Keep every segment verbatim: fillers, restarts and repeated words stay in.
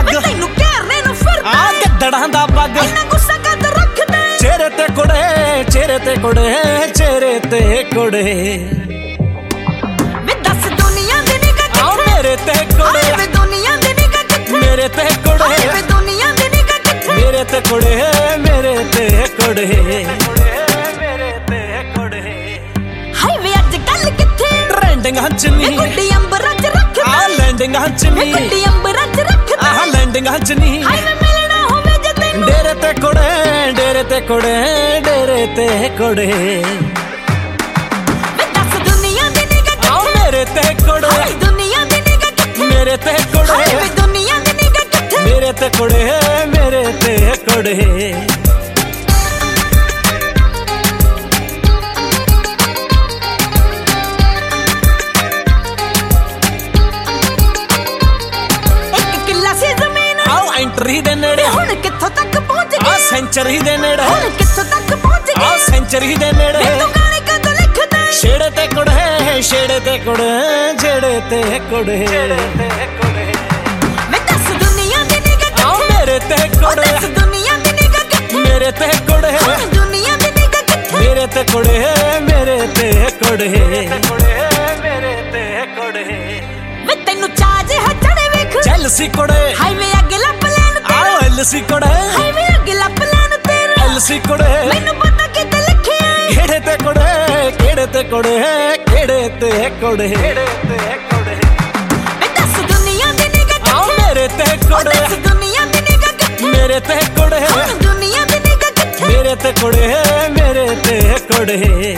ਜੱਗ ਤੈਨੂੰ ਘੇਰਨੇ ਨੂੰ ਫਿਰਦਾ ਆ ਗੱਦੜਾਂ ਦਾ ਪੱਗ ਇੰਨਾ ਗੁੱਸਾ ਕਦ ਰੱਖਦਾ ਚਿਹਰੇ ਤੇ ਕੁੜੇ ਚਿਹਰੇ ਤੇ ਕੁੜੇ ਚਿਹਰੇ ਤੇ ਕੁੜੇ ਵੇ ਦੱਸ ਦੁਨੀਆ ਦੀ ਨਿਗਾਹ ਕਿੱਥੇ ਮੇਰੇ ਤੇ ਕੁੜੇ ਵੇ ਦੁਨੀਆ ਦੀ ਨਿਗਾਹ ਕਿੱਥੇ ਮੇਰੇ ਤੇ ਕੁੜੇ ਵੇ ਦੁਨੀਆ ਦੀ ਨਿਗਾਹ ਕਿੱਥੇ ਮੇਰੇ ਤੇ ਕੁੜੇ ਮੇਰੇ ਤੇ ਕੁੜੇ ਮੇਰੇ ਤੇ ਕੁੜੇ ਹਾਏ ਵੇ ਅੱਜ ਕੱਲ ਕਿੱਥੇ ਟ੍ਰੈਂਡਿੰਗਾਂ ਚ ਨਹੀਂ ਗੁੱਡੀ ਅੰਬਰਾਂ ਚ ਰੱਖਦਾ ਆ ਲੈਂਡਿੰਗਾਂ ਚ ਨਹੀਂ ਗੁੱਡੀ ਅੰਬਰਾਂ ਚ ਰੱਖਦਾ ਆ ਲੈਂਡਿੰਗਾਂ ਚ ਨਹੀਂ ਹਾਏ ਵੇ ਮਿਲਣਾ ਹੋਵੇ ਜੇ ਤੈਨੂੰ ਡੇਰੇ ਤੇ ਕੁੜੇ ਡੇਰੇ ਤੇ ਕੁੜੇ ਡੇਰੇ ਤੇ ਕੁੜੇ ਵੇ ਦੱਸ ਦੁਨੀਆ ਦੀ ਨਿਗਾਹ ਕਿੱਥੇ ਮੇਰੇ ਤੇ ਕੁੜੇ ਦੁਨੀਆ ਦੀ ਨਿਗਾਹ ਕਿੱਥੇ ਮੇਰੇ ਤੇ ਕੁੜੇ ਵੇ ਦੁਨੀਆ ਦੀ ਨਿਗਾਹ ਕਿੱਥੇ ਮੇਰੇ ਤੇ ਕੁੜੇ ਮੇਰੇ ਤੇ ਕੁੜੇ ਐਂਟਰੀ ਦੇ ਨੇੜੇ ਹੁਣ ਕਿੱਥੋਂ ਤੱਕ ਪਹੁੰਚ ਗਿਆ ਆ ਸੈਂਚਰੀ ਦੇ ਨੇੜੇ ਹੁਣ ਕਿੱਥੋਂ ਤੱਕ ਪਹੁੰਚ ਗਿਆ ਆ ਸੈਂਚਰੀ ਦੇ ਨੇੜੇ ਤੂੰ ਗਾਣੇ ਕਦ ਲਿਖਦਾ ਛੇੜੇ ਤੇ ਕੁੜੇ ਛੇੜੇ ਤੇ ਕੁੜੇ ਛੇੜੇ ਤੇ ਕੁੜੇ ਛੇੜੇ ਤੇ ਕੁੜੇ ਮੈਂ ਦੱਸ ਦੁਨੀਆ ਦੀ ਨਿਗਾਹ ਕਿੱਥੇ ਮੇਰੇ ਤੇ ਕੁੜੇ ਦੱਸ ਦੁਨੀਆ ਦੀ ਨਿਗਾਹ ਕਿੱਥੇ ਮੇਰੇ ਤੇ ਕੁੜੇ ਦੁਨੀਆ ਦੀ ਨਿਗਾਹ ਕਿੱਥੇ ਮੇਰੇ ਤੇ ਕੁੜੇ ਮੇਰੇ ਤੇ ਕੁੜੇ ਮੇਰੇ ਤੇ ਕੁੜੇ ਵੇ ਤੈਨੂੰ ਚਾਜ ਹੱਟੜੇ ਵੇਖ ਜੈਲਸੀ ਕੁੜੇ ਹਾਈ ਵੇ ਅੱਗੇ ਲੱਭ ਐਲਸੀ ਕੁੜੇ ਹਾਏ ਵੇ ਅੱਗੇ ਲੱਭ ਲੈਣ ਤੇਰਾ ਐਲਸੀ ਕੁੜੇ ਮੈਨੂੰ ਪਤਾ ਕਿਤੇ ਲਿਖਿਆ ਕਿਹੜੇ ਤੇ ਕੁੜੇ ਕਿਹੜੇ ਤੇ ਕੁੜੇ ਕਿਹੜੇ ਤੇ ਕੁੜੇ ਕਿਹੜੇ ਤੇ ਕੁੜੇ ਵੇ ਦੱਸ ਦੁਨੀਆ ਦੀ ਨਿਗਾਹ ਕਿੱਥੇ ਮੇਰੇ ਤੇ ਕੁੜੇ ਦੱਸ ਦੁਨੀਆ ਦੀ ਨਿਗਾਹ ਕਿੱਥੇ ਮੇਰੇ ਤੇ ਕੁੜੇ ਦੁਨੀਆ ਦੀ ਨਿਗਾਹ ਕਿੱਥੇ ਮੇਰੇ ਤੇ ਕੁੜੇ ਮੇਰੇ ਤੇ ਕੁੜੇ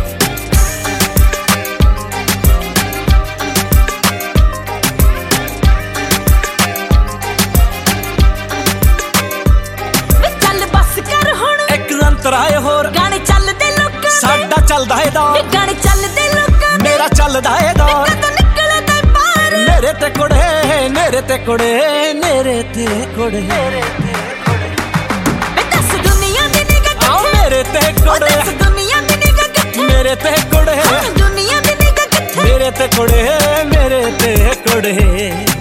ਤਰਾਏ ਹੋਰ ਗਾਣੇ ਚੱਲਦੇ ਲੋਕਾਂ ਸਾਡਾ ਚੱਲਦਾ ਏ ਦੌਰ ਗਾਣੇ ਚੱਲਦੇ ਲੋਕਾਂ ਮੇਰਾ ਚੱਲਦਾ ਏ ਦੌਰ ਕਦੋਂ ਨਿਕਲਦਾ ਬਾਹਰ ਮੇਰੇ ਤੇ ਕੁੜੇ ਮੇਰੇ ਤੇ ਕੁੜੇ ਮੇਰੇ ਤੇ ਕੁੜੇ ਮੇਰੇ ਤੇ ਕੁੜੇ ਵੇ ਦੱਸ ਦੁਨੀਆ ਦੀ ਨਿਗਾਹ ਕਿੱਥੇ ਮੇਰੇ ਤੇ ਕੁੜੇ ਦੱਸ ਦੁਨੀਆ ਦੀ ਨਿਗਾਹ ਕਿੱਥੇ ਮੇਰੇ ਤੇ ਕੁੜੇ ਦੁਨੀਆ ਦੀ ਨਿਗਾਹ ਕਿੱਥੇ ਮੇਰੇ ਤੇ ਕੁੜੇ ਮੇਰੇ ਤੇ ਕੁੜੇ